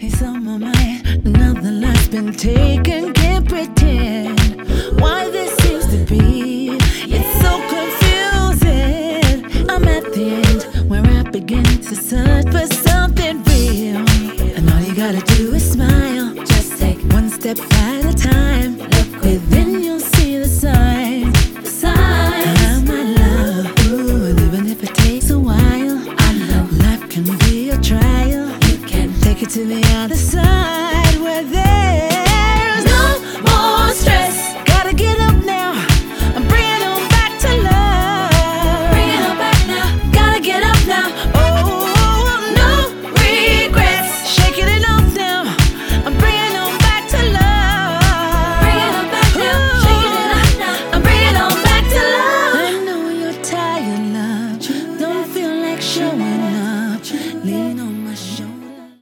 He's on my mind. Another life's been taken. Can't pretend why this seems to be. It's so confusing. I'm at the end where I begin to search for something real. And all you gotta do is smile. Just take one step at a time. Look within, you'll see the sign. The sign. I'm my love. Ooh, and even if it takes a while, I know life can be a trial. You can take it to the other side.